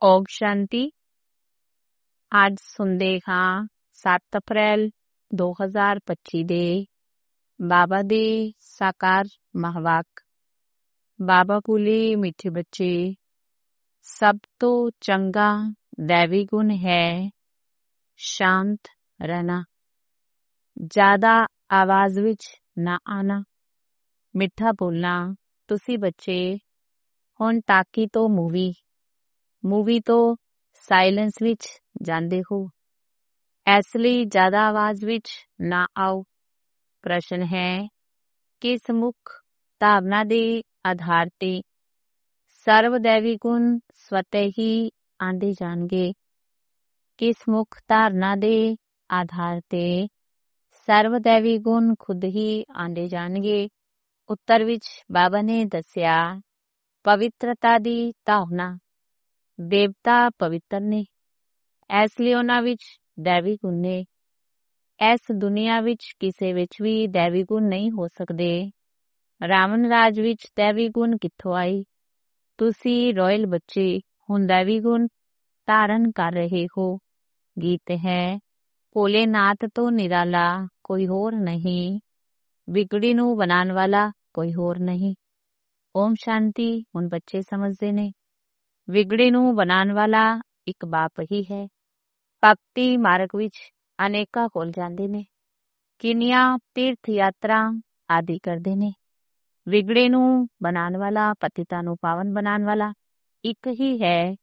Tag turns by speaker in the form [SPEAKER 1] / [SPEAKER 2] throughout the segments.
[SPEAKER 1] ਓਮ ਸ਼ਾਂਤੀ। ਅੱਜ ਸੁਣਦੇ ਹਾਂ 7 ਅਪ੍ਰੈਲ 2025 ਦੇ ਬਾਬਾ ਦੇ ਸਾਕਾਰ ਮਹਾਵਾਕ। ਬਾਬਾ ਬੋਲੇ, ਮਿੱਠੇ ਬੱਚੇ, ਸਭ ਤੋਂ ਚੰਗਾ ਦੈਵੀ ਗੁਣ ਹੈ ਸ਼ਾਂਤ ਰਹਿਣਾ, ਜ਼ਿਆਦਾ ਆਵਾਜ਼ ਵਿੱਚ ਨਾ ਆਣਾ, ਮਿੱਠਾ ਬੋਲਣਾ। ਤੁਸੀਂ ਬੱਚੇ ਹੁਣ ਟਾਕੀ ਤੋਂ ਮੂਵੀ ਤੋਂ ਸਾਇਲੈਂਸ ਵਿੱਚ ਜਾਂਦੇ ਹੋ, ਇਸ ਲਈ ਜ਼ਿਆਦਾ ਆਵਾਜ਼ ਵਿੱਚ ਨਾ ਆਓ। ਪ੍ਰਸ਼ਨ ਹੈ, ਕਿਸ ਮੁੱਖ ਧਾਰਨਾ ਦੇ ਆਧਾਰ ਤੇ ਸਰਵਦੈਵੀ ਗੁਣ ਸਵਤः ਹੀ ਆਂਦੇ ਜਾਣਗੇ? ਕਿਸ ਮੁੱਖ ਧਾਰਨਾ ਦੇ ਆਧਾਰ ਤੇ ਸਰਵਦੈਵੀ ਗੁਣ ਖੁਦ ਹੀ ਆਂਦੇ ਜਾਣਗੇ? ਉੱਤਰ ਵਿੱਚ ਬਾਬਾ ਨੇ ਦੱਸਿਆ, ਪਵਿੱਤਰਤਾ ਦੀ ਧਾਰਨਾ। ਦੇਵਤਾ ਪਵਿੱਤਰ ਨੇ, ਇਸ ਲਈ ਉਹਨਾਂ ਵਿੱਚ ਦੈਵੀ ਗੁਣ ਨੇ। ਇਸ ਦੁਨੀਆ ਵਿੱਚ ਕਿਸੇ ਵਿੱਚ ਵੀ ਦੈਵੀ ਗੁਣ ਨਹੀਂ ਹੋ ਸਕਦੇ। ਰਾਵਣ ਰਾਜ ਵਿੱਚ ਦੈਵੀ ਗੁਣ ਕਿੱਥੋਂ ਆਈ? ਤੁਸੀਂ ਰਾਇਲ ਬੱਚੇ ਹੁਣ ਦੈਵੀ ਗੁਣ ਧਾਰਨ ਕਰ ਰਹੇ ਹੋ। ਗੀਤ ਹੈ, ਭੋਲੇਨਾਥ ਤੋਂ ਨਿਰਾਲਾ ਕੋਈ ਹੋਰ ਨਹੀਂ, ਵਿਗੜੀ ਨੂੰ ਬਣਾਉਣ ਵਾਲਾ ਕੋਈ ਹੋਰ ਨਹੀਂ। ਓਮ ਸ਼ਾਂਤੀ। ਹੁਣ ਬੱਚੇ ਸਮਝਦੇ ਨੇ, ਵਿਗੜੀ ਨੂੰ ਬਣਾਉਣ ਵਾਲਾ ਇੱਕ ਬਾਪ ਹੀ ਹੈ। ਭਗਤੀ ਮਾਰਗ ਵਿੱਚ ਅਨੇਕਾਂ ਕੋਲ ਜਾਂਦੇ ਨੇ, ਕਿੰਨੀਆਂ ਤੀਰਥ ਯਾਤਰਾ ਆਦਿ ਕਰਦੇ ਨੇ। ਵਿਗੜੇ ਨੂੰ ਬਣਾਉਣ ਵਾਲਾ, ਪਤਿਤਾਂ ਨੂੰ ਪਾਵਨ ਬਣਾਉਣ ਵਾਲਾ ਇੱਕ ਹੀ ਹੈ।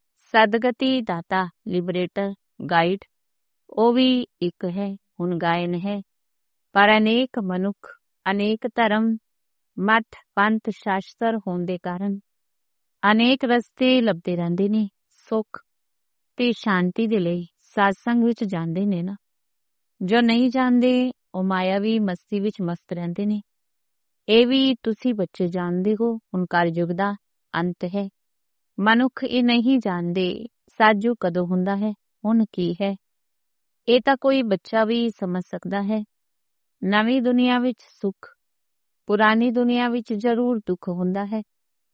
[SPEAKER 1] ਸਦਗਤੀ ਦਾਤਾ, ਲਿਬਰੇਟਰ, ਗਾਈਡ, ਉਹ ਵੀ ਇੱਕ ਹੈ। ਹੁਣ ਗਾਇਨ ਹੈ, ਪਰ ਅਨੇਕ ਮਨੁੱਖ, ਅਨੇਕ ਧਰਮ, ਮੱਠ, ਪੰਥ, ਸ਼ਾਸਤਰ ਹੋਣ ਦੇ ਕਾਰਨ ਅਨੇਕ ਰਸਤੇ ਲੱਭਦੇ ਰਹਿੰਦੇ ਨੇ। ਸੁੱਖ ਤੇ ਸ਼ਾਂਤੀ ਦੇ ਲਈ ਸਤਸੰਗ ਵਿੱਚ ਜਾਂਦੇ ਨੇ ਨਾ। ਜੋ ਨਹੀਂ ਜਾਣਦੇ ਉਹ ਮਾਇਆਵੀ ਮਸਤੀ ਵਿੱਚ ਮਸਤ ਰਹਿੰਦੇ ਨੇ। ਇਹ ਵੀ ਤੁਸੀਂ ਬੱਚੇ ਜਾਣਦੇ ਹੋ। ਹੁਣ ਕਲਯੁਗ ਦਾ ਅੰਤ ਹੈ। ਮਨੁੱਖ ਇਹ ਨਹੀਂ ਜਾਣਦੇ ਸਾਜੂ ਕਦੋਂ ਹੁੰਦਾ ਹੈ, ਹੁਣ ਕੀ ਹੈ। ਇਹ ਤਾਂ ਕੋਈ ਬੱਚਾ ਵੀ ਸਮਝ ਸਕਦਾ ਹੈ। ਨਵੀਂ ਦੁਨੀਆ ਵਿੱਚ ਸੁੱਖ, ਪੁਰਾਣੀ ਦੁਨੀਆ ਵਿੱਚ ਜ਼ਰੂਰ ਦੁੱਖ ਹੁੰਦਾ ਹੈ।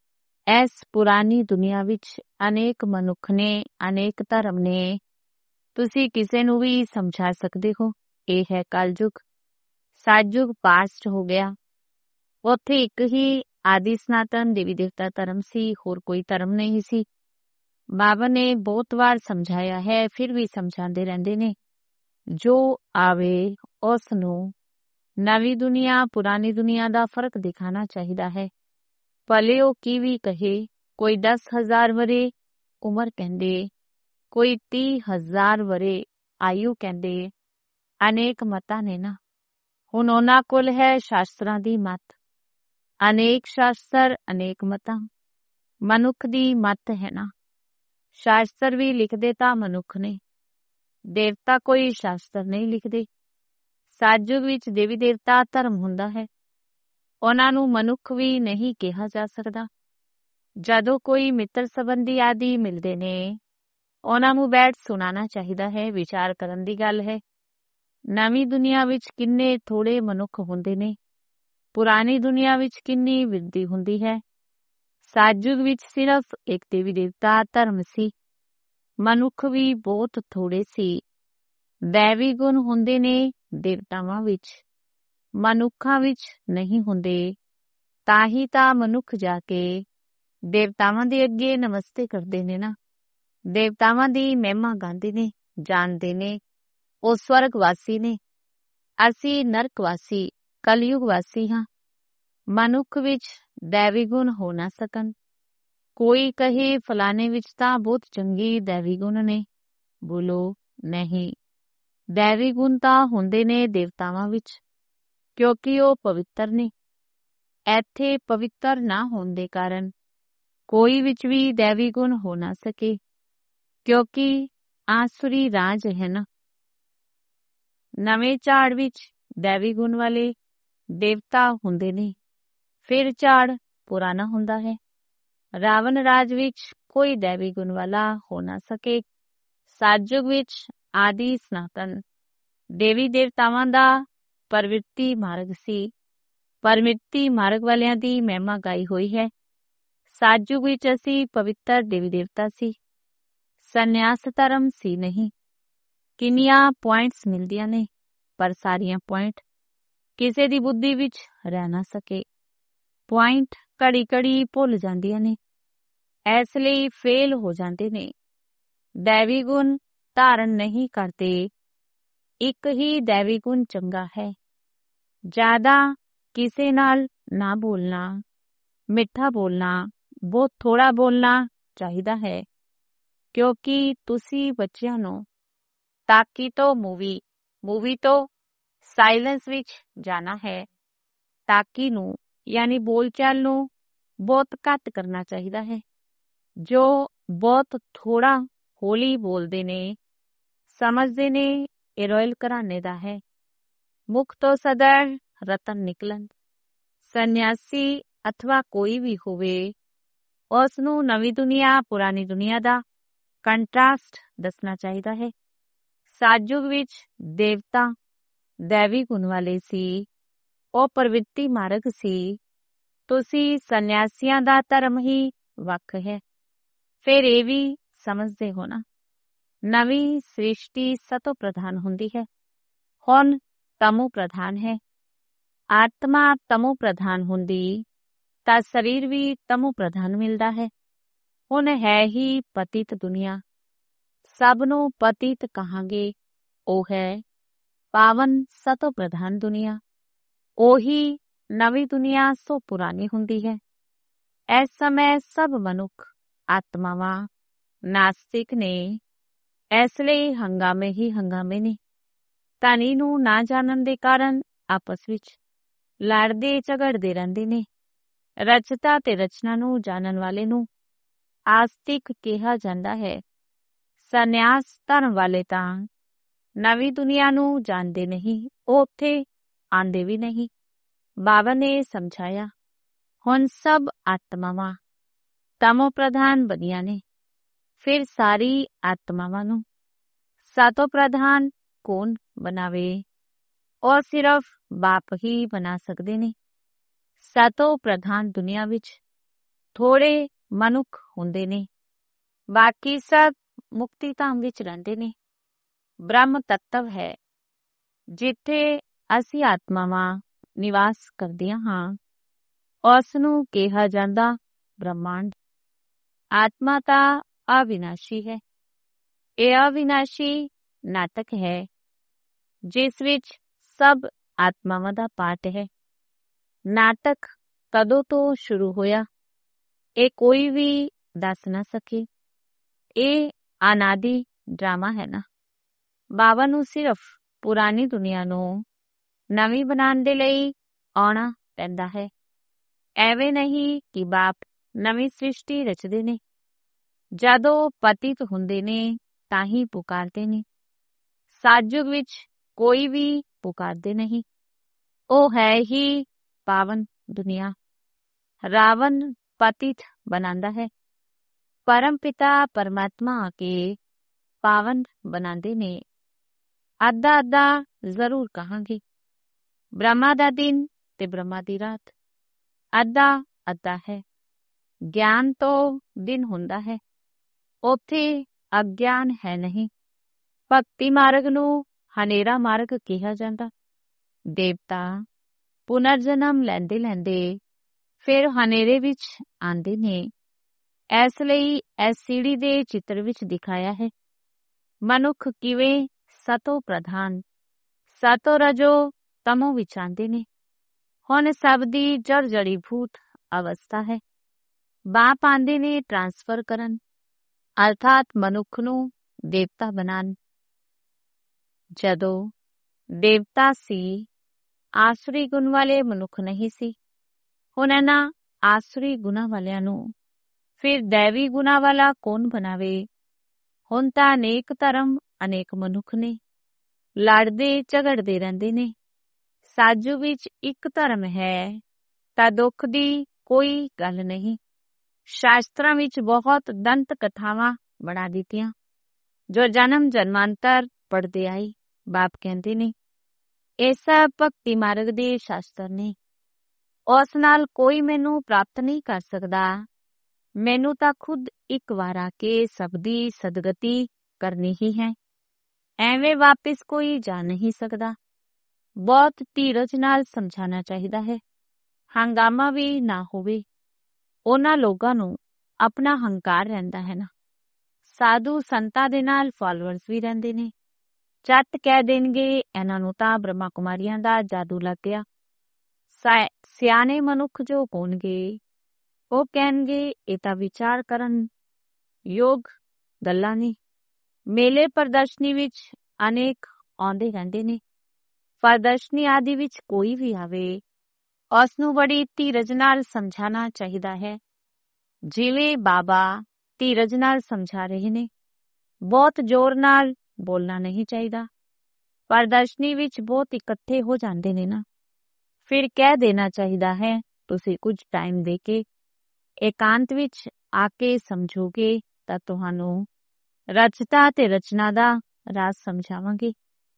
[SPEAKER 1] ਇਸ ਪੁਰਾਣੀ ਦੁਨੀਆ ਵਿੱਚ ਅਨੇਕ ਮਨੁੱਖ ਨੇ, ਅਨੇਕ ਧਰਮ ਨੇ। ਤੁਸੀਂ ਕਿਸੇ ਨੂੰ ਵੀ ਸਮਝਾ ਸਕਦੇ ਹੋ। ਇਹ ਹੈ ਕਲਯੁਗ। ਸਤਯੁਗ ਪਾਸਟ ਹੋ ਗਿਆ। ਉੱਥੇ ਇੱਕ ਹੀ ਆਦਿ ਸਨਾਤਨ ਦੇਵੀ ਦੇਵਤਾ ਧਰਮ ਸੀ, ਹੋਰ ਕੋਈ ਧਰਮ ਨਹੀਂ ਸੀ। ਬਾਬਾ ਨੇ ਬਹੁਤ ਵਾਰ ਸਮਝਾਇਆ ਹੈ, ਫਿਰ ਵੀ ਸਮਝਾਉਂਦੇ ਰਹਿੰਦੇ ਨੇ। ਜੋ ਆਵੇ ਉਸ ਨੂੰ ਨਵੀਂ ਦੁਨੀਆ, ਪੁਰਾਣੀ ਦੁਨੀਆ ਦਾ ਫਰਕ ਦਿਖਾਣਾ ਚਾਹੀਦਾ ਹੈ। ਭਲੇ ਉਹ ਕੀ ਵੀ ਕਹੇ, ਕੋਈ 10,000 ਵਰੇ ਉਮਰ ਕਹਿੰਦੇ, ਕੋਈ 30,000 ਵਰੇ ਆਯੂ ਕਹਿੰਦੇ। ਅਨੇਕ ਮਤਾਂ ਨੇ ਨਾ। ਹੁਣ ਉਹਨਾਂ ਕੋਲ ਹੈ ਸ਼ਾਸਤਰਾਂ ਦੀ ਮੱਤ। ਅਨੇਕ ਸ਼ਾਸਤਰ, ਅਨੇਕ ਮਤਾਂ। ਮਨੁੱਖ ਦੀ ਮੱਤ ਹੈ ਨਾ। ਸ਼ਾਸਤਰ ਵੀ ਲਿਖਦੇ ਤਾਂ ਮਨੁੱਖ ਨੇ, ਦੇਵਤਾ ਕੋਈ ਸ਼ਾਸਤਰ ਨਹੀਂ ਲਿਖਦੇ। ਸਤਯੁਗ ਵਿੱਚ ਦੇਵੀ ਦੇਵਤਾ ਧਰਮ ਹੁੰਦਾ ਹੈ। ਉਹਨਾਂ ਨੂੰ ਮਨੁੱਖ ਵੀ ਨਹੀਂ ਕਿਹਾ ਜਾ ਸਕਦਾ। ਜਦੋਂ ਕੋਈ ਮਿੱਤਰ ਸੰਬੰਧੀ ਆਦਿ ਮਿਲਦੇ ਨੇ, ਉਹਨਾਂ ਨੂੰ ਬੈਠ ਸੁਣਾਉਣਾ ਚਾਹੀਦਾ ਹੈ। ਵਿਚਾਰ ਕਰਨ ਦੀ ਗੱਲ ਹੈ। ਨਵੀਂ ਦੁਨੀਆ ਵਿੱਚ ਕਿੰਨੇ ਥੋੜੇ ਮਨੁੱਖ ਹੁੰਦੇ ਨੇ, ਪੁਰਾਣੀ ਦੁਨੀਆ ਵਿੱਚ ਕਿੰਨੀ ਵਿਰਦੀ ਹੁੰਦੀ ਹੈ। ਸਤਯੁਗ ਵਿੱਚ ਸਿਰਫ ਇੱਕ ਦੇਵੀ ਦੇਵਤਾ ਧਰਮ ਸੀ। ਮਨੁੱਖ ਵੀ ਬਹੁਤ ਥੋੜੇ ਸੀ। ਦੈਵੀ ਗੁਣ ਹੁੰਦੇ ਨੇ ਦੇਵਤਾਵਾਂ ਵਿੱਚ, ਮਨੁੱਖਾਂ ਵਿੱਚ ਨਹੀਂ ਹੁੰਦੇ। ਤਾਂ ਹੀ ਤਾਂ ਮਨੁੱਖ ਜਾ ਕੇ ਦੇਵਤਾਵਾਂ ਦੇ ਅੱਗੇ ਨਮਸਤੇ ਕਰਦੇ ਨੇ ਨਾ। ਦੇਵਤਾਵਾਂ ਦੀ ਮਹਿਮਾ ਗਾਉਂਦੇ ਨੇ, ਜਾਣਦੇ ਨੇ। ਉਹ ਸਵਰਗ ਵਾਸੀ ਨੇ, ਅਸੀਂ ਨਰਕ ਵਾਸੀ, ਕਲਯੁਗ ਵਾਸੀ ਹਾਂ। ਮਨੁੱਖ ਵਿੱਚ ਦੈਵੀ ਗੁਣ ਹੋ ਨਾ ਸਕਣ। ਕੋਈ ਕਹੇ ਫਲਾਣੇ ਵਿੱਚ ਤਾਂ ਬਹੁਤ ਚੰਗੀ ਦੈਵੀ ਗੁਣ ਨੇ, ਬੋਲੋ ਨਹੀਂ। ਦੈਵੀ ਗੁਣ ਤਾਂ ਹੁੰਦੇ ਨੇ ਦੇਵਤਾਵਾਂ ਵਿੱਚ, ਕਿਉਂਕਿ ਉਹ ਪਵਿੱਤਰ ਨੇ। ਇੱਥੇ ਪਵਿੱਤਰ ਨਾ ਹੋਣ ਦੇ ਕਾਰਨ ਕੋਈ ਵਿੱਚ ਵੀ ਦੈਵੀ ਗੁਣ ਹੋ ਨਾ ਸਕੇ, ਕਿਉਂਕਿ ਆਸੁਰੀ ਰਾਜ ਹੈ ਨਾ। ਨਵੇਂ ਝਾੜ ਵਿੱਚ ਦੈਵੀ ਗੁਣ ਵਾਲੇ ਦੇਵਤਾ ਹੁੰਦੇ ਨੇ, ਫਿਰ ਝਾੜ ਪੁਰਾਣਾ ਹੁੰਦਾ ਹੈ। ਰਾਵਣ ਰਾਜ ਵਿੱਚ ਕੋਈ ਦੈਵੀ ਗੁਣ ਵਾਲਾ ਹੋ ਨਾ ਸਕੇ। ਸਤਯੁਗ ਵਿੱਚ ਆਦਿ ਸਨਾਤਨ ਦੇਵੀ ਦੇਵਤਾਵਾਂ ਦਾ ਪ੍ਰਵਿਰਤੀ ਮਾਰਗ ਸੀ। ਪ੍ਰਵਿਰਤੀ ਮਾਰਗ ਵਾਲਿਆਂ ਦੀ ਮਹਿਮਾ ਗਾਈ ਹੋਈ ਹੈ। ਸਤਯੁਗ ਵਿੱਚ ਅਸੀਂ ਪਵਿੱਤਰ ਦੇਵੀ ਦੇਵਤਾ ਸੀ। ਸੰਨਿਆਸ ਧਰਮ ਸੀ ਨਹੀਂ। ਕਿੰਨੀਆਂ ਪੁਆਇੰਟਸ ਮਿਲਦੀਆਂ ਨੇ, ਪਰ ਸਾਰੀਆਂ ਪੁਆਇੰਟ ਕਿਸੇ ਦੀ ਬੁੱਧੀ ਵਿੱਚ ਰਹਿ ਨਾ ਸਕੇ। ਪੁਆਇੰਟ ਘੜੀ ਘੜੀ ਭੁੱਲ ਜਾਂਦੀਆਂ ਨੇ, ਇਸ ਲਈ ਫੇਲ ਹੋ ਜਾਂਦੇ ਨੇ। ਦੈਵੀ ਗੁਣ ਧਾਰਨ ਨਹੀਂ ਕਰਦੇ। ਇੱਕ ਹੀ ਦੈਵੀ ਗੁਣ ਚੰਗਾ ਹੈ। ਜ਼ਿਆਦਾ ਕਿਸੇ ਨਾਲ ਨਾ ਬੋਲਣਾ, ਮਿੱਠਾ ਬੋਲਣਾ, ਬਹੁਤ ਥੋੜਾ ਬੋਲਣਾ ਚਾਹੀਦਾ ਹੈ, ਕਿਉਂਕਿ ਤੁਸੀਂ ਬੱਚਿਆਂ ਨੂੰ ਤਾਕੀ ਤੋਂ ਮੂਵੀ ਤੋਂ ਸਾਇਲੈਂਸ ਵਿੱਚ ਜਾਣਾ ਹੈ। ਤਾਕੀ ਨੂੰ ਯਾਨੀ ਬੋਲਚਾਲ ਨੂੰ ਬਹੁਤ ਘੱਟ ਕਰਨਾ ਚਾਹੀਦਾ ਹੈ। ਜੋ ਬਹੁਤ ਥੋੜਾ ਹੌਲੀ ਬੋਲਦੇ ਨੇ, ਸਮਝਦੇ ਨੇ ਇਹ ਰਾਇਲ ਘਰਾਣੇ ਦਾ ਹੈ। ਮੁਖ ਤੋਂ ਸਦਰ ਰਤਨ ਨਿਕਲਣ। ਸੰਨਿਆਸੀ ਅਥਵਾ ਕੋਈ ਵੀ ਹੋਵੇ, ਉਸ ਨੂੰ ਨਵੀਂ ਦੁਨੀਆ ਪੁਰਾਣੀ ਦੁਨੀਆ ਦਾ ਕੰਟਰਾਸਟ ਦੱਸਣਾ ਚਾਹੀਦਾ ਹੈ। ਸਤਿਯੁਗ ਵਿੱਚ ਦੇਵਤਾ ਦੈਵੀ ਗੁਣ ਵਾਲੇ ਸੀ, ਉਹ ਪ੍ਰਵਿਰਤੀ ਮਾਰਗ ਸੀ। ਤੁਸੀਂ ਸੰਨਿਆਸੀਆਂ ਦਾ ਧਰਮ ਹੀ ਵੱਖ ਹੈ। ਫਿਰ ਇਹ ਵੀ ਸਮਝਦੇ ਹੋ ਨਾ, ਨਵੀਂ ਸ੍ਰਿਸ਼ਟੀ ਸਤੋ ਪ੍ਰਧਾਨ ਹੁੰਦੀ ਹੈ। ਹੁਣ ਤਮੋ ਪ੍ਰਧਾਨ ਹੈ। ਆਤਮਾ ਤਮੋ ਪ੍ਰਧਾਨ ਹੁੰਦੀ ਤਾਂ ਸਰੀਰ ਵੀ ਤਮੋ ਪ੍ਰਧਾਨ ਮਿਲਦਾ ਹੈ। ਹੁਣ ਹੈ ਹੀ ਪਤਿਤ ਦੁਨੀਆ, ਸਭ ਨੂੰ ਪਤਿਤ ਕਹਾਂਗੇ। ਉਹ ਹੈ ਪਾਵਨ ਸਤੋ ਪ੍ਰਧਾਨ ਦੁਨੀਆ। ਉਹੀ ਨਵੀਂ ਦੁਨੀਆ ਸੋ ਪੁਰਾਣੀ ਹੁੰਦੀ ਹੈ। ਇਸ ਸਮੇਂ ਸਭ ਮਨੁੱਖ ਆਤਮਾਵਾਂ ਨਾਸਤਿਕ ਨੇ, ਇਸ ਲਈ ਹੰਗਾਮੇ ਹੀ ਹੰਗਾਮੇ ਨੇ। ਧਨੀ ਨੂੰ ਨਾ ਜਾਣਨ ਦੇ ਕਾਰਨ ਆਪਸ ਵਿੱਚ ਲੜਦੇ ਝਗੜਦੇ ਰਹਿੰਦੇ ਨੇ। ਰਚਤਾ ਤੇ ਰਚਨਾ ਨੂੰ ਜਾਣਨ ਵਾਲੇ ਨੂੰ ਆਸਤਿਕ ਕਿਹਾ ਜਾਂਦਾ ਹੈ। ਸੰਨਿਆਸ ਧਰਮ ਵਾਲੇ ਤਾਂ ਨਵੀਂ ਦੁਨੀਆ ਨੂੰ ਜਾਣਦੇ ਨਹੀਂ, ਉਹ ਉੱਥੇ ਆਂਦੇ ਵੀ ਨਹੀਂ। ਬਾਬਾ ਨੇ ਸਮਝਾਇਆ, ਹੁਣ ਸਭ ਆਤਮਾਵਾਂ ਤਮੋ ਪ੍ਰਧਾਨ ਬਣੀਆਂ ਨੇ। ਫਿਰ ਸਾਰੀ ਆਤਮਾਵਾਂ ਨੂੰ ਸਤੋ ਪ੍ਰਧਾਨ ਕੌਣ ਬਣਾਵੇ? ਉਹ ਸਿਰਫ ਬਾਪ ਹੀ ਬਣਾ ਸਕਦੇ ਨੇ। ਸਤੋ ਪ੍ਰਧਾਨ ਦੁਨੀਆ ਵਿੱਚ ਥੋੜੇ ਮਨੁੱਖ ਹੁੰਦੇ ਨੇ, ਬਾਕੀ ਸਭ ਮੁਕਤੀ ਧਾਮ ਵਿੱਚ ਰਹਿੰਦੇ ਨੇ। ਬ੍ਰਹਮ ਤੱਤਵ ਹੈ ਜਿੱਥੇ ਅਸੀਂ ਆਤਮਾਵਾਂ ਨਿਵਾਸ ਕਰਦੀਆਂ ਹਾਂ, ਉਸ ਨੂੰ ਕਿਹਾ ਜਾਂਦਾ ਬ੍ਰਹਮਾਂਡ। ਆਤਮਾ ਤਾਂ ਅਵਿਨਾਸ਼ੀ ਹੈ। ਇਹ ਅਵਿਨਾਸ਼ੀ ਨਾਟਕ ਹੈ ਜਿਸ ਵਿੱਚ ਸਭ ਆਤਮਾਵਾਂ ਦਾ ਪਾਠ ਹੈ। ਨਾਟਕ ਕਦੋਂ ਤੋਂ ਸ਼ੁਰੂ ਹੋਇਆ, ਇਹ ਕੋਈ ਵੀ ਦੱਸ ਨਾ ਸਕੇ। ਇਹ ਅਨਾਦਿ ਡਰਾਮਾ ਹੈ ਨਾ। ਬਾਬਾ ਨੂੰ ਸਿਰਫ ਪੁਰਾਣੀ ਦੁਨੀਆ ਨੂੰ ਨਵੀਂ ਬਣਾਉਣ ਦੇ ਲਈ ਆਉਣਾ ਪੈਂਦਾ ਹੈ। ਐਵੇਂ ਨਹੀਂ ਕਿ ਬਾਪ ਨਵੀਂ ਸ੍ਰਿਸ਼ਟੀ ਰਚਦੇ ਨੇ। ਜਦੋਂ ਪਤਿਤ ਹੁੰਦੇ ਨੇ ਤਾਂ ਹੀ ਪੁਕਾਰਦੇ ਨੇ। ਸਤਿਯੁਗ ਵਿੱਚ ਕੋਈ ਵੀ ਪੁਕਾਰਦੇ ਨਹੀਂ। ਉਹ ਹੈ ਹੀ ਪਾਵਨ ਦੁਨੀਆ। ਰਾਵਣ ਪਤਿਤ ਬਣਾਉਂਦਾ ਹੈ, ਪਰਮ ਪਿਤਾ ਪਰਮਾਤਮਾ ਆ ਕੇ ਪਾਵਨ ਬਣਾਉਂਦੇ ਨੇ। ਅੱਧਾ ਅੱਧਾ ਜ਼ਰੂਰ ਕਹਾਂਗੇ। ਬ੍ਰਹਮਾ ਦਾ ਦਿਨ ਤੇ ਬ੍ਰਹਮਾ ਦੀ ਰਾਤ ਅੱਧਾ ਅੱਧਾ ਹੈ। ਗਿਆਨ ਤੋਂ ਦਿਨ ਹੁੰਦਾ ਹੈ, ਉੱਥੇ ਅਗਿਆਨ ਹੈ ਨਹੀਂ। ਭਗਤੀ ਮਾਰਗ ਨੂੰ ਹਨੇਰਾ ਮਾਰਗ ਕਿਹਾ ਜਾਂਦਾ। ਦੇਵਤਾ ਪੁਨਰ ਜਨਮ ਲੈਂਦੇ ਲੈਂਦੇ ਫਿਰ ਹਨੇਰੇ ਵਿੱਚ ਆਉਂਦੇ ਨੇ। ਇਸ ਲਈ ਇਸ ਸੀੜੀ ਦੇ ਚਿੱਤਰ ਵਿੱਚ ਦਿਖਾਇਆ ਹੈ ਮਨੁੱਖ ਕਿਵੇਂ ਸਤੋ ਪ੍ਰਧਾਨ ਸਤੋ ਰਜੋ ਤਮੋ ਵਿੱਚ ਆਉਂਦੇ ਨੇ। ਹੁਣ ਸਭ ਦੀ ਜੜ ਜੜੀ ਭੂਤ ਅਵਸਥਾ ਹੈ। ਬਾਪ ਆਉਂਦੇ ਨੇ ਟ੍ਰਾਂਸਫਰ ਕਰਨ, ਅਰਥਾਤ ਮਨੁੱਖ ਨੂੰ ਦੇਵਤਾ ਬਣਾਉਣ। ਜਦੋਂ ਦੇਵਤਾ ਸੀ, ਆਸੁਰੀ ਗੁਣ ਵਾਲੇ ਮਨੁੱਖ ਨਹੀਂ ਸੀ। ਹੁਣ ਇਹਨਾਂ ਆਸੁਰੀ ਗੁਣਾਂ ਵਾਲਿਆਂ ਨੂੰ ਫਿਰ ਦੈਵੀ ਗੁਣਾਂ ਵਾਲਾ ਕੌਣ ਬਣਾਵੇ? ਹੁਣ ਤਾਂ ਅਨੇਕ ਧਰਮ ਅਨੇਕ ਮਨੁੱਖ ਨੇ, ਲੜਦੇ ਝਗੜਦੇ ਰਹਿੰਦੇ ਨੇ। ਸਾਜੂ ਵਿੱਚ ਇੱਕ ਧਰਮ ਹੈ ਤਾਂ ਦੁੱਖ ਦੀ ਕੋਈ ਗੱਲ ਨਹੀਂ। ਸ਼ਾਸਤਰਾਂ ਵਿੱਚ ਬਹੁਤ ਦੰਤ ਕਥਾਵਾਂ ਬਣਾ ਦਿੱਤੀਆਂ ਜੋ ਜਨਮ ਜਨਮਾਂਤਰ ਪੜ੍ਹਦੇ ਆਏ। ਬਾਪ ਕਹਿੰਦੇ ਨੇ ਇਹ ਸਭ ਭਗਤੀ ਮਾਰਗ ਦੇ ਸ਼ਾਸਤਰ ਨੇ। ਉਸ ਨਾਲ ਕੋਈ ਮੈਨੂੰ ਪ੍ਰਾਪਤ ਨਹੀਂ ਕਰ ਸਕਦਾ ਮੈਨੂੰ ਤਾਂ ਖੁਦ ਇੱਕ ਵਾਰ ਆ ਕੇ ਸਭ ਦੀ ਸਦਗਤੀ ਕਰਨੀ ਹੀ ਹੈ। ਐਵੇਂ ਵਾਪਿਸ ਕੋਈ ਜਾ ਨਹੀਂ ਸਕਦਾ। ਬਹੁਤ ਧੀਰਜ ਨਾਲ ਸਮਝਾਉਣਾ ਚਾਹੀਦਾ ਹੈ। ਹੰਗਾਮਾ ਵੀ ਨਾ ਹੋਵੇ। ਉਹਨਾਂ ਲੋਕਾਂ ਨੂੰ ਆਪਣਾ ਹੰਕਾਰ ਰਹਿੰਦਾ ਹੈ ਨਾ। ਸਾਧੂ ਸੰਤਾਂ ਦੇ ਨਾਲ ਫਾਲੋਅਰਸ ਵੀ ਰਹਿੰਦੇ ਨੇ। ਝੱਟ ਕਹਿ ਦੇਣਗੇ ਇਹਨਾਂ ਨੂੰ ਤਾਂ ਬ੍ਰਹਮਾ ਕੁਮਾਰੀਆਂ ਦਾ ਜਾਦੂ ਲੱਗ ਗਿਆ। ਸਿਆਣੇ ਮਨੁੱਖ ਜੋ ਹੋਣਗੇ ਉਹ ਕਹਿਣਗੇ ਇਹ ਤਾਂ ਵਿਚਾਰ ਕਰਨ ਯੋਗ ਗੱਲਾਂ ਨੇ। ਮੇਲੇ ਪ੍ਰਦਰਸ਼ਨੀ ਵਿੱਚ ਅਨੇਕ ਆਉਂਦੇ ਰਹਿੰਦੇ ਨੇ। ਪ੍ਰਦਰਸ਼ਨੀ ਆਦਿ ਵਿੱਚ ਕੋਈ ਵੀ ਆਵੇ, ਉਸ ਨੂੰ ਬੜੀ ਧੀਰਜ ਨਾਲ ਸਮਝਾਉਣਾ ਚਾਹੀਦਾ ਹੈ, ਜਿਵੇਂ ਬਾਬਾ ਧੀਰਜ ਨਾਲ ਸਮਝਾ ਰਹੇ ਨੇ। ਬਹੁਤ ਜ਼ੋਰ ਨਾਲ ਬੋਲਣਾ ਨਹੀਂ ਚਾਹੀਦਾ। ਪ੍ਰਦਰਸ਼ਨੀ ਵਿੱਚ ਬਹੁਤ ਇਕੱਠੇ ਹੋ ਜਾਂਦੇ ਨੇ ਨਾ, ਫਿਰ ਕਹਿ ਦੇਣਾ ਚਾਹੀਦਾ ਹੈ ਤੁਸੀਂ ਕੁਝ ਟਾਈਮ ਦੇ ਕੇ ਇਕਾਂਤ ਵਿੱਚ ਆ ਕੇ ਸਮਝੋਗੇ ਤਾਂ ਤੁਹਾਨੂੰ ਰਚਤਾ ਤੇ ਰਚਨਾ ਦਾ ਰਾਜ ਸਮਝਾਵਾਂਗੇ।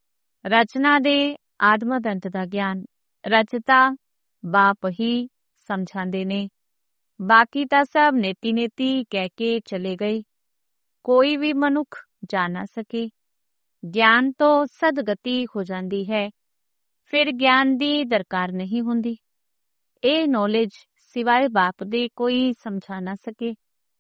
[SPEAKER 1] ਰਚਨਾ ਦੇ ਆਦਮਦ ਅੰਤ ਦਾ ਗਿਆਨ ਰਚਤਾ ਬਾਪ ਹੀ ਸਮਝਾਉਂਦੇ ਨੇ। ਬਾਕੀ ਤਾਂ ਸਭ ਨੇਤੀ ਨੇਤੀ ਕਹਿ ਕੇ ਚਲੇ ਗਏ। ਕੋਈ ਵੀ ਮਨੁੱਖ ਜਾ ਨਾ ਸਕੇ। ਗਿਆਨ ਤੋਂ ਸਦਗਤੀ ਹੋ ਜਾਂਦੀ ਹੈ, ਫਿਰ ਗਿਆਨ ਦੀ ਦਰਕਾਰ ਨਹੀਂ ਹੁੰਦੀ। ਇਹ ਨੌਲੇਜ ਸਿਵਾਏ ਬਾਪ ਦੇ ਕੋਈ ਸਮਝਾ ਨਾ ਸਕੇ।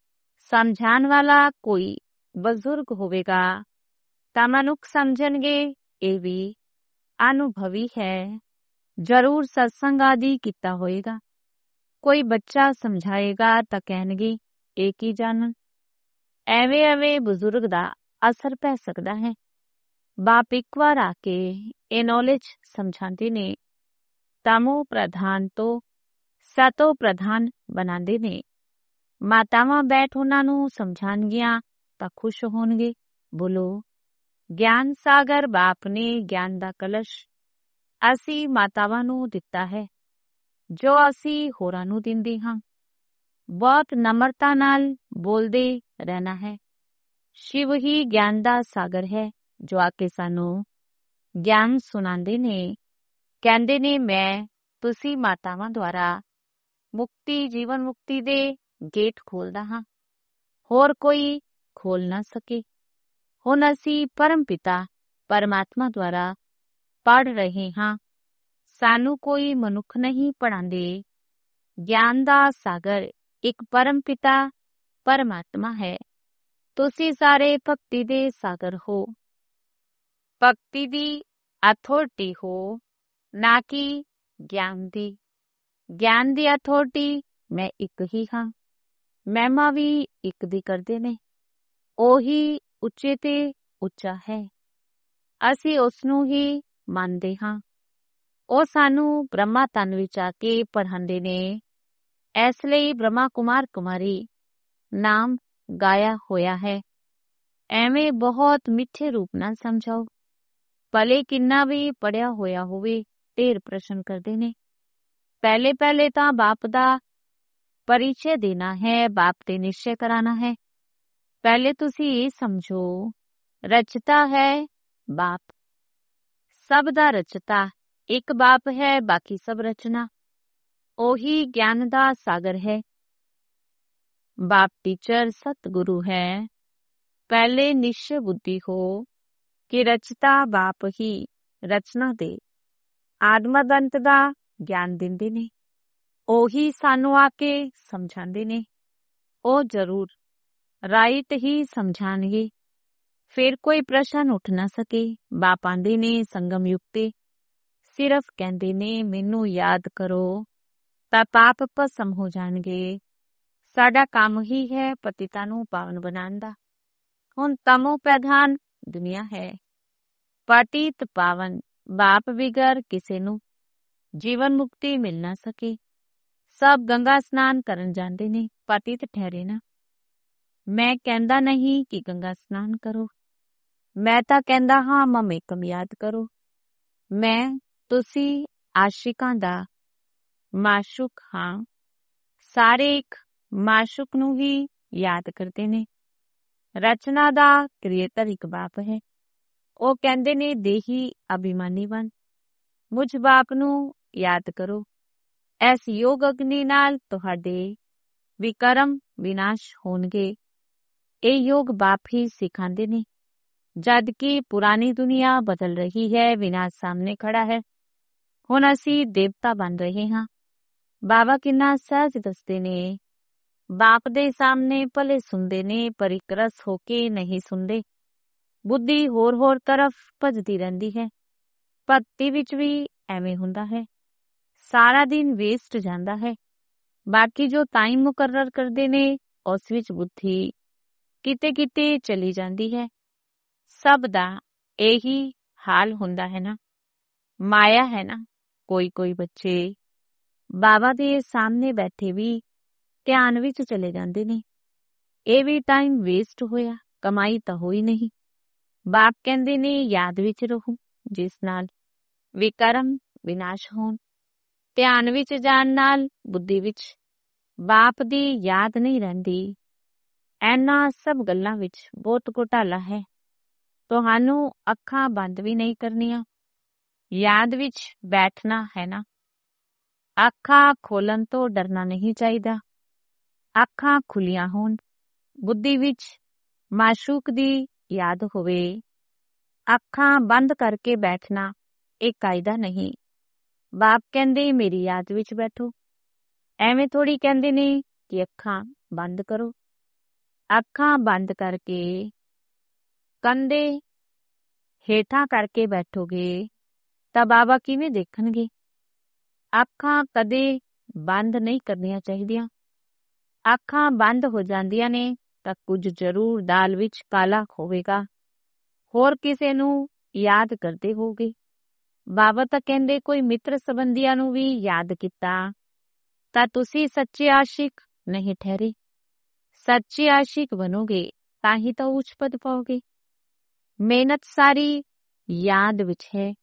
[SPEAKER 1] ਸਮਝਾਉਣ ਵਾਲਾ ਕੋਈ ਬਜ਼ੁਰਗ ਹੋਵੇਗਾ ਤਾਂ ਮਨੁੱਖ ਸਮਝਣਗੇ ਇਹ ਵੀ ਅਨੁਭਵੀ ਹੈ, ਜ਼ਰੂਰ ਸਤਸੰਗ ਆਦਿ ਕੀਤਾ ਹੋਏਗਾ। ਕੋਈ ਬੱਚਾ ਸਮਝਾਏਗਾ ਤਾਂ ਕਹਿਣਗੇ ਇਹ ਕੀ ਜਾਣਨ। ਐਵੇਂ ਐਵੇਂ ਬਜ਼ੁਰਗ ਦਾ ਅਸਰ ਪੈ ਸਕਦਾ ਹੈ। ਬਾਪ ਇੱਕ ਵਾਰ ਆ ਕੇ ਇਹ ਨੌਲੇਜ ਸਮਝਾਉਂਦੇ ਨੇ, ਤਮੋ ਪ੍ਰਧਾਨ ਤੋਂ ਸਤੋ ਪ੍ਰਧਾਨ ਬਣਾਉਂਦੇ ਨੇ। ਮਾਤਾਵਾਂ ਬੈਠ ਉਹਨਾਂ ਨੂੰ ਸਮਝਾਉਣਗੀਆਂ ਤਾਂ ਖੁਸ਼ ਹੋਣਗੇ। ਬੋਲੋ, ਗਿਆਨ ਸਾਗਰ ਬਾਪ ਨੇ ਗਿਆਨ ਦਾ ਕਲਸ਼ ਅਸੀਂ ਮਾਤਾਵਾਂ ਨੂੰ ਦਿੱਤਾ ਹੈ, ਜੋ ਅਸੀਂ ਹੋਰਾਂ ਨੂੰ ਦਿੰਦੇ ਹਾਂ। ਬਹੁਤ ਨਮਰਤਾ ਨਾਲ ਬੋਲਦੇ ਰਹਿਣਾ ਹੈ। ਸ਼ਿਵ ਹੀ ਗਿਆਨ ਦਾ ਸਾਗਰ ਹੈ, ਜੋ ਆ ਕੇ ਸਾਨੂੰ ਗਿਆਨ ਸੁਣਾਉਂਦੇ ਨੇ। ਕਹਿੰਦੇ ਨੇ ਮੈਂ ਤੁਸੀਂ ਮਾਤਾਵਾਂ ਦੁਆਰਾ ਮੁਕਤੀ ਜੀਵਨ ਮੁਕਤੀ ਦੇ ਗੇਟ ਖੋਲਦਾ ਹਾਂ, ਹੋਰ ਕੋਈ ਖੋਲ ਨਾ ਸਕੇ। ਹੁਣ ਅਸੀਂ ਪਰਮ ਪਿਤਾ ਪਰਮਾਤਮਾ ਦੁਆਰਾ ਪੜ ਰਹੇ ਹਾਂ। ਸਾਨੂੰ ਕੋਈ ਮਨੁੱਖ ਨਹੀਂ ਪੜਾਉਂਦੇ। ਗਿਆਨ ਦਾ ਸਾਗਰ ਇੱਕ ਪਰਮ ਪਿਤਾ ਪਰਮਾਤਮਾ ਹੈ। ਤੁਸੀਂ ਸਾਰੇ ਭਗਤੀ ਦੇ ਸਾਗਰ ਹੋ। ਭਗਤੀ ਦੀ ਅਥਾਰਟੀ ਹੋ, ਨਾ ਕਿ ਗਿਆਨ ਦੀ। ਗਿਆਨ ਦੀ ਅਥਾਰਟੀ ਮੈਂ ਇੱਕ ਹੀ ਹਾਂ। ਮਹਿਮਾ ਵੀ ਇੱਕ ਦੀ ਕਰਦੇ ਨੇ। ਉਹੀ ਉੱਚੇ ਤੇ ਉੱਚਾ ਹੈ। ਅਸੀਂ ਉਸ ਨੂੰ ਹੀ ਮੰਨਦੇ ਹਾਂ। ਉਹ ਸਾਨੂੰ ਬ੍ਰਹਮਾ ਤਨ ਵਿੱਚ ਆ ਕੇ ਪੜ੍ਹਾਉਂਦੇ ਨੇ। ਇਸ ਲਈ ਬ੍ਰਹਮਾ ਕੁਮਾਰ ਕੁਮਾਰੀ ਨਾਮ ਗਾਇਆ ਹੋਇਆ ਹੈ। ਐਵੇਂ ਬਹੁਤ ਮਿੱਠੇ ਰੂਪ ਨਾਲ ਸਮਝਾਓ। ਭਲੇ ਕਿੰਨਾ ਵੀ ਪੜਿਆ ਹੋਇਆ ਹੋਵੇ, ਢੇਰ ਪ੍ਰਸ਼ਨ ਕਰਦੇ ਨੇ। ਪਹਿਲੇ ਪਹਿਲੇ ਤਾਂ ਬਾਪ ਦਾ ਪਰਿਚੈ ਦੇਣਾ ਹੈ, ਬਾਪ ਤੇ ਨਿਸ਼ਚੈ ਕਰਾਣਾ ਹੈ। ਪਹਿਲੇ ਤੁਸੀਂ ਇਹ ਸਮਝੋ, ਰਚਤਾ ਹੈ ਬਾਪ, ਸਭ ਦਾ ਰਚਤਾ ਇੱਕ ਬਾਪ ਹੈ, ਬਾਕੀ ਸਭ ਰਚਨਾ। ਉਹੀ ਗਿਆਨ ਦਾ ਸਾਗਰ ਹੈ। ਬਾਪ ਟੀਚਰ ਸਤਿਗੁਰੂ ਹੈ। ਪਹਿਲੇ ਨਿਸ਼ਚੈ ਬੁੱਧੀ ਹੋ ਕਿ ਰਚਤਾ ਬਾਪ ਹੀ ਰਚਨਾ ਦੇ ਆਦਮਦ ਅੰਤ ਦਾ ਗਿਆਨ ਦਿੰਦੇ ਨੇ। ਉਹੀ ਸਾਨੂੰ ਆ ਕੇ ਸਮਝਾਉਂਦੇ ਨੇ। ਉਹ ਜ਼ਰੂਰ ਰਾਈਟ ਹੀ ਸਮਝਾਣਗੇ, ਫਿਰ ਕੋਈ ਪ੍ਰਸ਼ਨ ਉੱਠ ਨਾ ਸਕੇ। ਬਾਪ ਆਂਦੇ ਨੇ ਸੰਗਮ ਯੁਕਤੇ, ਸਿਰਫ ਕਹਿੰਦੇ ਨੇ ਮੈਨੂੰ ਯਾਦ ਕਰੋ ਤਾਂ ਪਾਪ ਭਸਮ ਹੋ ਜਾਣਗੇ। ਸਾਡਾ ਕੰਮ ਹੀ ਹੈ ਪਤਿਤਾਂ ਨੂੰ ਪਾਵਨ ਬਣਾਉਣ ਦਾ। ਹੁਣ ਤਮੋ ਪ੍ਰਧਾਨ ਦੁਨੀਆ ਹੈ, ਪਤਿਤ ਪਾਵਨ ਬਾਪ ਬਿਗਰ ਕਿਸੇ ਨੂੰ ਜੀਵਨ ਮੁਕਤੀ ਮਿਲ ਨਾ ਸਕੇ। ਸਭ ਗੰਗਾ ਸਨਾਨ ਕਰਨ ਜਾਂਦੇ ਨੇ, ਪਤਿਤ ਠਹਿਰੇ ਨਾ। ਮੈਂ ਕਹਿੰਦਾ ਨਹੀਂ ਕਿ ਗੰਗਾ ਸਨਾਨ ਕਰੋ, ਮੈਂ ਤਾਂ ਕਹਿੰਦਾ ਹਾਂ ਮਮੇਕਮ ਯਾਦ ਕਰੋ। ਮੈਂ ਤੁਸੀਂ ਆਸ਼ਿਕਾਂ ਦਾ ਮਾਸ਼ੂਕ ਹਾਂ। ਸਾਰੇ ਇੱਕ ਮਾਸ਼ੂਕ ਨੂੰ ਹੀ ਯਾਦ ਕਰਦੇ ਨੇ। ਰਚਨਾ ਦਾ ਕ੍ਰੀਏਟਰ ਇੱਕ ਬਾਪ ਹੈ। ਉਹ ਕਹਿੰਦੇ ਨੇ ਦੇਹੀ ਅਭਿਮਾਨੀ ਬਣ, ਮੁਝ ਬਾਪ ਨੂੰ ਯਾਦ ਕਰੋ। ਇਸ ਯੋਗ ਅਗਨੀ ਨਾਲ ਤੁਹਾਡੇ ਵਿਕਰਮ ਵਿਨਾਸ਼ ਹੋਣਗੇ। ਇਹ ਯੋਗ ਬਾਪ ਹੀ ਸਿਖਾਉਂਦੇ ਨੇ। ਜਦ ਕਿ ਪੁਰਾਣੀ ਦੁਨੀਆ ਬਦਲ ਰਹੀ ਹੈ, ਵਿਨਾਸ਼ ਸਾਹਮਣੇ ਖੜਾ ਹੈ। ਹੁਣ ਅਸੀਂ ਦੇਵਤਾ ਬਣ ਰਹੇ ਹਾਂ। ਬਾਬਾ ਕਿੰਨਾ ਸਹਿਜ ਦੱਸਦੇ ਨੇ। ਬਾਪ ਦੇ ਸਾਹਮਣੇ ਭਲੇ ਸੁਣਦੇ ਨੇ, ਪਰ ਇੱਕ ਰਸ ਹੋ ਕੇ ਨਹੀਂ ਸੁਣਦੇ। ਬੁੱਧੀ ਹੋਰ ਤਰਫ ਭਜਦੀ ਰਹਿੰਦੀ ਹੈ। ਭਗਤੀ ਵਿੱਚ ਵੀ ਐਵੇਂ ਹੁੰਦਾ ਹੈ। ਸਾਰਾ ਦਿਨ ਵੇਸਟ ਜਾਂਦਾ ਹੈ। ਬਾਕੀ ਜੋ ਟਾਈਮ ਮੁਕਰਰ ਕਰਦੇ ਨੇ, ਉਸ ਵਿੱਚ ਬੁੱਧੀ ਕਿਤੇ ਚਲੀ ਜਾਂਦੀ ਹੈ। ਸਭ ਦਾ ਇਹੀ ਹਾਲ ਹੁੰਦਾ ਹੈ ਨਾ। ਮਾਇਆ ਹੈ ਨਾ। ਕੋਈ ਬੱਚੇ ਬਾਬਾ ਦੇ ਸਾਹਮਣੇ ਬੈਠੇ ਵੀ ਧਿਆਨ ਵਿੱਚ ਚਲੇ ਜਾਂਦੇ ਨੇ। ਇਹ ਵੀ ਟਾਈਮ ਵੇਸਟ ਹੋਇਆ, ਕਮਾਈ ਤਾਂ ਹੋਈ ਨਹੀਂ। ਬਾਪ ਕਹਿੰਦੇ ਨੇ ਯਾਦ ਵਿੱਚ ਰਹੋ, ਜਿਸ ਨਾਲ ਵਿਕਰਮ ਵਿਨਾਸ਼ ਹੋਣ। ਧਿਆਨ ਵਿੱਚ ਜਾਣ ਨਾਲ ਬੁੱਧੀ ਵਿੱਚ ਬਾਪ ਦੀ ਯਾਦ ਨਹੀਂ ਰਹਿੰਦੀ। ਇਹਨਾਂ ਸਭ ਗੱਲਾਂ ਵਿੱਚ ਬਹੁਤ ਘੁਟਾਲਾ ਹੈ। ਤੁਹਾਨੂੰ ਅੱਖਾਂ ਬੰਦ ਵੀ ਨਹੀਂ ਕਰਨੀਆਂ। ਯਾਦ ਵਿੱਚ ਬੈਠਣਾ ਹੈ ਨਾ। ਅੱਖਾਂ ਖੋਲਣ ਤੋਂ ਡਰਨਾ ਨਹੀਂ ਚਾਹੀਦਾ। ਅੱਖਾਂ ਖੁੱਲੀਆਂ ਹੋਣ, ਬੁੱਧੀ ਵਿੱਚ ਮਾਸ਼ੂਕ ਦੀ ਯਾਦ ਹੋਵੇ। ਅੱਖਾਂ ਬੰਦ ਕਰਕੇ ਬੈਠਣਾ ਇਹ ਕਾਇਦਾ ਨਹੀਂ। ਬਾਪ ਕਹਿੰਦੇ ਮੇਰੀ ਯਾਦ ਵਿੱਚ ਬੈਠੋ। ਐਵੇਂ ਥੋੜੀ ਕਹਿੰਦੇ ਨੇ ਕਿ ਅੱਖਾਂ ਬੰਦ ਕਰੋ। ਅੱਖਾਂ ਬੰਦ ਕਰਕੇ ਕੰਧੇ ਹੇਠਾਂ ਕਰਕੇ ਬੈਠੋਗੇ ਤਾਂ ਬਾਬਾ ਕਿਵੇਂ ਦੇਖਣਗੇ। ਅੱਖਾਂ ਕਦੇ ਬੰਦ ਨਹੀਂ ਕਰਨੀਆਂ ਚਾਹੀਦੀਆਂ। ਅੱਖਾਂ ਬੰਦ ਹੋ ਜਾਂਦੀਆਂ ਨੇ ਤਾਂ ਕੁਝ ਜ਼ਰੂਰ ਦਾਲ ਵਿੱਚ ਕਾਲਾ ਹੋਵੇਗਾ। ਹੋਰ ਕਿਸੇ ਨੂੰ ਯਾਦ ਕਰਦੇ ਹੋਗੇ। ਬਾਬਾ ਤਾਂ ਕਹਿੰਦੇ ਕੋਈ ਮਿੱਤਰ ਸੰਬੰਧੀਆਂ ਨੂੰ ਵੀ ਯਾਦ ਕੀਤਾ ਤਾਂ ਤੁਸੀਂ ਸੱਚੇ ਆਸ਼ਿਕ ਨਹੀਂ ਠਹਿਰੇ। ਸੱਚੇ ਆਸ਼ਿਕ ਬਣੋਗੇ ਤਾਂ ਹੀ ਤਾਂ ਉੱਚ ਪਦ ਪਾਓਗੇ। ਮਿਹਨਤ ਸਾਰੀ ਯਾਦ ਵਿੱਚ ਹੈ।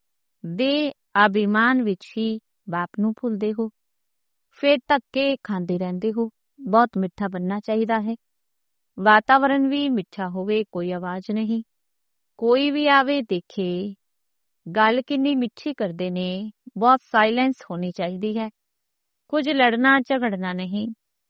[SPEAKER 1] ਦੇ ਅਭਿਮਾਨ ਵਿੱਚ ਹੀ ਬਾਪ ਨੂੰ ਭੁੱਲਦੇ ਹੋ। ਫਿਰ ਧੱਕੇ ਖਾਂਦੇ ਰਹਿੰਦੇ ਹੋ। ਬਹੁਤ ਮਿੱਠਾ ਬਣਨਾ ਚਾਹੀਦਾ ਹੈ। ਵਾਤਾਵਰਨ ਵੀ ਮਿੱਠਾ ਹੋਵੇ, ਕੋਈ ਆਵਾਜ਼ ਨਹੀਂ। ਕੋਈ ਵੀ ਆਵੇ ਦੇਖੇ ਗੱਲ ਕਿੰਨੀ ਮਿੱਠੀ ਕਰਦੇ ਨੇ। ਬਹੁਤ ਸਾਇਲੈਂਸ ਹੋਣੀ ਚਾਹੀਦੀ ਹੈ। ਕੁਝ ਲੜਨਾ ਝਗੜਨਾ ਨਹੀਂ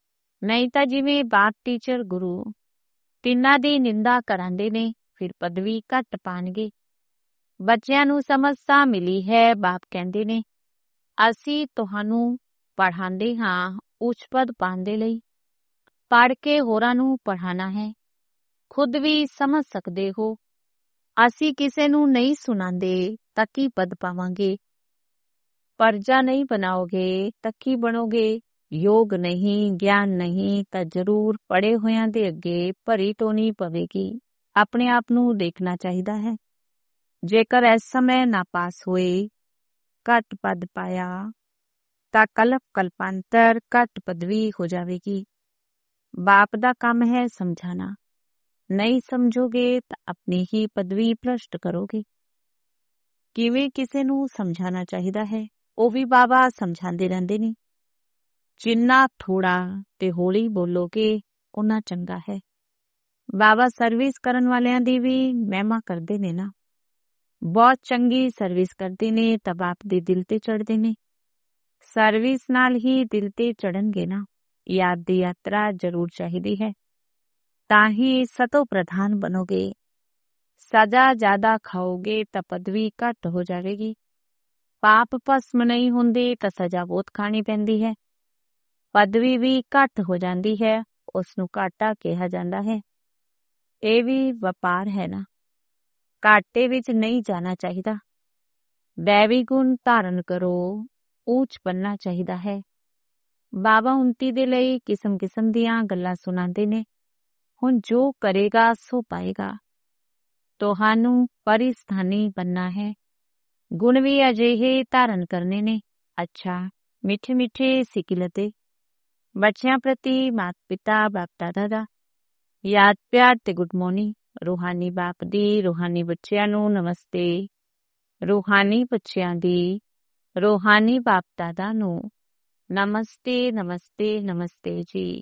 [SPEAKER 1] ਤਾਂ ਜਿਵੇਂ ਬਾਪ, ਟੀਚਰ, ਗੁਰੂ ਤਿੰਨਾਂ ਦੀ ਨਿੰਦਾ ਕਰਾਂਦੇ ਨੇ, ਫਿਰ ਪਦਵੀ ਘੱਟ ਪਾਣਗੇ। ਬੱਚਿਆਂ ਨੂੰ ਸਮਝ ਤਾਂ ਮਿਲੀ ਹੈ। ਬਾਪ ਕਹਿੰਦੇ ਨੇ ਅਸੀਂ ਤੁਹਾਨੂੰ ਪੜ੍ਹਾਉਂਦੇ ਹਾਂ ਉੱਚ ਪਦ ਪਾਉਣ ਦੇ ਲਈ। ਪੜ੍ਹ ਕੇ ਹੋਰਾਂ ਨੂੰ ਪੜ੍ਹਾਉਣਾ ਹੈ। ਖੁਦ ਵੀ ਸਮਝ ਸਕਦੇ ਹੋ। ਅਸੀਂ ਕਿਸੇ ਨੂੰ ਨਹੀਂ ਸੁਣਾਉਂਦੇ ਤਾਂ ਕੀ ਪਦ ਪਾਵਾਂਗੇ। ਪਰਜਾ ਨਹੀਂ ਬਣਾਓਗੇ ਤਾਂ ਕੀ ਬਣੋਗੇ। ਯੋਗ ਨਹੀਂ, ਗਿਆਨ ਨਹੀਂ ਤਾਂ ਜ਼ਰੂਰ ਪੜ੍ਹੇ ਹੋਇਆਂ ਦੇ ਅੱਗੇ ਭਰੀ ਟੋਣੀ ਪਵੇਗੀ। ਆਪਣੇ ਆਪ ਨੂੰ ਦੇਖਣਾ ਚਾਹੀਦਾ ਹੈ। ਜੇਕਰ ਇਸ ਸਮੇਂ ਨਾ ਪਾਸ ਹੋਏ, ਘੱਟ ਪਦ ਪਾਇਆ ਤਾਂ ਕਲਪਾਂਤਰ ਘੱਟ ਪਦਵੀ ਹੋ ਜਾਵੇਗੀ। ਬਾਪ ਦਾ ਕੰਮ ਹੈ ਸਮਝਾਣਾ। ਨਹੀਂ ਸਮਝੋਗੇ ਤਾਂ ਆਪਣੀ ਹੀ ਪਦਵੀ ਭ੍ਰਸ਼ਟ ਕਰੋਗੇ। ਕਿਵੇਂ ਕਿਸੇ ਨੂੰ ਸਮਝਾਣਾ ਚਾਹੀਦਾ ਹੈ, ਉਹ ਵੀ ਬਾਬਾ ਸਮਝਾਉਂਦੇ ਰਹਿੰਦੇ ਨੇ। ਜਿੰਨਾ ਥੋੜਾ ਤੇ ਹੌਲੀ ਬੋਲੋਗੇ ਉਨਾ ਚੰਗਾ ਹੈ। ਬਾਬਾ ਸਰਵਿਸ ਕਰਨ ਵਾਲਿਆਂ ਦੀ ਵੀ ਮਹਿਮਾ ਕਰਦੇ ਨੇ ਨਾ। ਬਹੁਤ ਚੰਗੀ ਸਰਵਿਸ ਕਰਦੇ ਨੇ ਤਾਂ ਬਾਪ ਦੇ ਦਿਲ ਤੇ ਚੜ੍ਹਦੇ ਨੇ। ਸਰਵਿਸ ਨਾਲ ਹੀ ਦਿਲ ਤੇ ਚੜ੍ਹਨਗੇ ਨਾ। ਯਾਦ ਦੀ ਯਾਤਰਾ ਜ਼ਰੂਰ ਚਾਹੀਦੀ ਹੈ, ਤਾਂ ਹੀ ਸਤੋ ਪ੍ਰਧਾਨ ਬਣੋਗੇ। ਸਜ਼ਾ ਜ਼ਿਆਦਾ ਖਾਓਗੇ ਤਾਂ ਪਦਵੀ ਘੱਟ ਹੋ ਜਾਵੇਗੀ। ਪਾਪ ਭਸਮ ਨਹੀਂ ਹੁੰਦੇ ਤਾਂ ਸਜ਼ਾ ਬਹੁਤ ਖਾਣੀ ਪੈਂਦੀ ਹੈ। ਪਦਵੀ ਵੀ ਘੱਟ ਹੋ ਜਾਂਦੀ ਹੈ, ਉਸ ਨੂੰ ਘਾਟਾ ਕਿਹਾ ਜਾਂਦਾ ਹੈ। ਇਹ ਵੀ ਵਪਾਰ ਹੈ ਨਾ। ਘਾਟੇ ਵਿੱਚ ਨਹੀਂ ਜਾਣਾ ਚਾਹੀਦਾ। ਦੈਵੀ ਗੁਣ ਧਾਰਨ ਕਰੋ, ਉੱਚ ਬਣਨਾ ਚਾਹੀਦਾ ਹੈ। ਬਾਬਾ ਉੱਨਤੀ ਦੇ ਲਈ ਕਿਸਮ ਕਿਸਮ ਦੀਆਂ ਗੱਲਾਂ ਸੁਣਾਉਂਦੇ ਨੇ। ਹੁਣ ਜੋ ਕਰੇਗਾ ਸੋ ਪਾਏਗਾ। ਤੁਹਾਨੂੰ ਪਰਿਸਥਾਨੀ ਬਣਨਾ ਹੈ। ਗੁਣ ਵੀ ਅਜਿਹੇ ਧਾਰਨ ਕਰਨੇ ਨੇ। ਅੱਛਾ, ਮਿੱਠੇ ਮਿੱਠੇ ਸਿਕਿਲਤੇ ਬੱਚਿਆਂ ਪ੍ਰਤੀ ਮਾਤਾ ਪਿਤਾ, ਬਾਪ ਦਾਦਾ ਦਾ ਯਾਦ ਪਿਆਰ ਤੇ ਗੁੱਡ ਮਾਰਨਿੰਗ। ਰੂਹਾਨੀ ਬਾਪ ਦੀ ਰੂਹਾਨੀ ਬੱਚਿਆਂ ਨੂੰ ਨਮਸਤੇ। ਰੂਹਾਨੀ ਬੱਚਿਆਂ ਦੀ ਰੂਹਾਨੀ ਬਾਪ ਦਾਦਾ ਨੂੰ ਨਮਸਤੇ, ਨਮਸਤੇ, ਨਮਸਤੇ ਜੀ।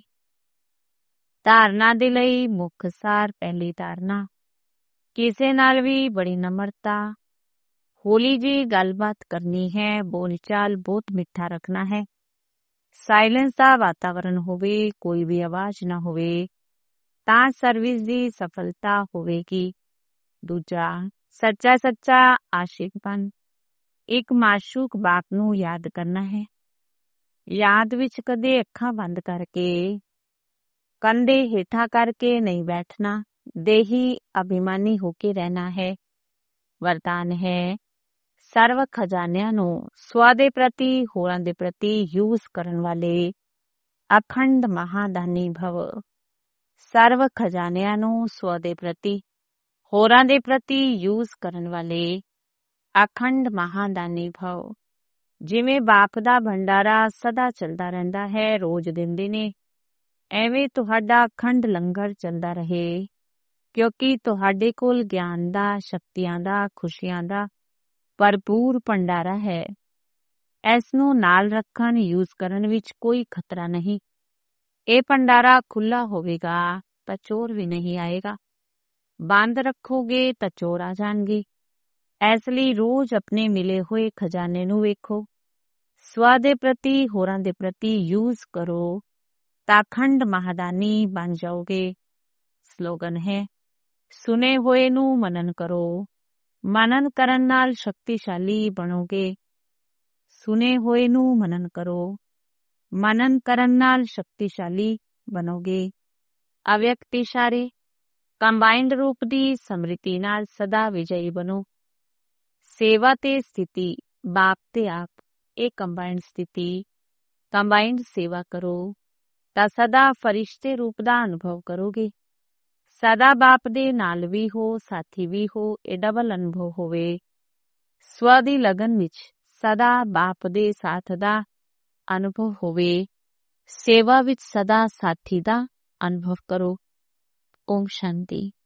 [SPEAKER 1] ਧਾਰਨਾ ਦੇ ਲਈ ਮੁੱਖ ਸਾਰ। ਪਹਿਲੀ ਧਾਰਨਾ, ਕਿਸੇ ਨਾਲ ਵੀ ਬੜੀ ਨਮਰਤਾ, ਹੌਲੀ ਜੀ ਗੱਲਬਾਤ ਕਰਨੀ ਹੈ। ਬੋਲਚਾਲ ਬਹੁਤ ਮਿੱਠਾ ਰੱਖਣਾ ਹੈ। ਸਾਇਲੈਂਸ ਦਾ ਵਾਤਾਵਰਨ ਹੋਵੇ, ਕੋਈ ਵੀ ਆਵਾਜ਼ ਨਾ ਹੋਵੇ, ਤਾਂ ਸਰਵਿਸ ਦੀ ਸਫਲਤਾ ਹੋਵੇਗੀ। ਦੂਜਾ, ਸੱਚਾ ਆਸ਼ਿਕ ਬਣ। ਇੱਕ ਮਾਸ਼ੂਕ ਬਾਪ ਨੂੰ ਯਾਦ ਕਰਨਾ ਹੈ। ਯਾਦ ਵਿੱਚ ਕਦੇ ਅੱਖਾਂ ਬੰਦ ਕਰਕੇ, ਕੰਧੇ ਹੇਠਾਂ ਕਰਕੇ ਨਹੀਂ ਬੈਠਣਾ। ਦੇਹੀ ਅਭਿਮਾਨੀ ਹੋ ਕੇ ਰਹਿਣਾ ਹੈ। ਵਰਦਾਨ ਹੈ, ਸਰਵ ਖਜ਼ਾਨਿਆਂ ਨੂੰ ਸਵਾ ਦੇ ਪ੍ਰਤੀ, ਹੋਰਾਂ ਦੇ ਪ੍ਰਤੀ ਯੂਜ਼ ਕਰਨ ਵਾਲੇ ਅਖੰਡ ਮਹਾਦਾਨੀ ਭਵ। ਸਰਵ ਖਜ਼ਾਨਿਆਂ ਨੂੰ ਸਵਾ ਦੇ ਪ੍ਰਤੀ, ਹੋਰਾਂ ਦੇ ਪ੍ਰਤੀ ਯੂਜ਼ ਕਰਨ ਵਾਲੇ ਅਖੰਡ ਮਹਾਦਾਨੀ ਭਵ। ਜਿਵੇਂ ਬਾਪ ਦਾ ਭੰਡਾਰਾ ਸਦਾ ਚੱਲਦਾ ਰਹਿੰਦਾ ਹੈ, ਰੋਜ਼ ਦਿੰਦੇ ਨੇ, ਐਵੇਂ ਤੁਹਾਡਾ ਅਖੰਡ ਲੰਗਰ ਚੱਲਦਾ ਰਹੇ, ਕਿਉਂਕਿ ਤੁਹਾਡੇ ਕੋਲ ਗਿਆਨ ਦਾ, ਸ਼ਕਤੀਆਂ ਦਾ, ਖੁਸ਼ੀਆਂ ਦਾ ਭਰਪੂਰ ਭੰਡਾਰਾ ਹੈ। ਇਸ ਨੂੰ ਨਾਲ ਰੱਖਣ, ਯੂਜ਼ ਕਰਨ ਵਿੱਚ ਕੋਈ ਖਤਰਾ ਨਹੀਂ। ਇਹ ਭੰਡਾਰਾ ਖੁੱਲਾ ਹੋਵੇਗਾ ਤਾਂ ਚੋਰ ਵੀ ਨਹੀਂ ਆਏਗਾ। ਬੰਦ ਰੱਖੋਗੇ ਤਾਂ ਚੋਰ ਆ ਜਾਣਗੇ। ਇਸ ਲਈ ਰੋਜ਼ ਆਪਣੇ ਮਿਲੇ ਹੋਏ ਖਜ਼ਾਨੇ ਨੂੰ ਵੇਖੋ। ਸਵਾ ਦੇ ਪ੍ਰਤੀ, ਹੋਰਾਂ ਦੇ ਪ੍ਰਤੀ ਯੂਜ਼ ਕਰੋ ਤਾਂ ਅਖੰਡ ਮਹਾਦਾਨੀ ਬਣ ਜਾਓਗੇ। ਸਲੋਗਨ ਹੈ, ਸੁਨੇ ਹੋਏ ਨੂੰ ਮਨਨ ਕਰੋ। ਮਨਨ ਕਰਨ ਨਾਲ ਸ਼ਕਤੀਸ਼ਾਲੀ ਬਣੋਗੇ। ਸੁਨੇ ਹੋਏ ਨੂੰ ਮਨਨ ਕਰੋ। ਮਨਨ ਕਰਨ ਨਾਲ ਸ਼ਕਤੀਸ਼ਾਲੀ ਬਣੋਗੇ। ਅਵਿਅਕਤ ਇਸ਼ਾਰੇ, ਕੰਬਾਈਨਡ ਰੂਪ ਦੀ ਸਮ੍ਰਿਤੀ ਨਾਲ ਸਦਾ ਵਿਜয়ੀ ਬਣੋ। ਸੇਵਾ ਤੇ ਸਥਿਤੀ, ਬਾਪ ਤੇ ਆਪ, ਇਹ ਕੰਬਾਈਨਡ ਸਥਿਤੀ, ਕੰਬਾਈਨਡ ਸੇਵਾ ਕਰੋ ਤਾਂ ਸਦਾ ਫਰਿਸ਼ਤੇ ਰੂਪ ਦਾ ਅਨੁਭਵ ਕਰੋਗੇ। ਸਦਾ ਬਾਪ ਦੇ ਨਾਲ ਵੀ ਹੋ, ਸਾਥੀ ਵੀ ਹੋ, ਇਹ ਡਬਲ ਅਨੁਭਵ ਹੋਵੇ। ਸਵ ਦੀ ਲਗਨ ਵਿੱਚ ਸਦਾ ਬਾਪ ਦੇ ਸਾਥ ਦਾ ਅਨੁਭਵ ਹੋਵੇ। ਸੇਵਾ ਵਿੱਚ ਸਦਾ ਸਾਥੀ ਦਾ ਅਨੁਭਵ ਕਰੋ। ਓਮ ਸ਼ਾਂਤੀ।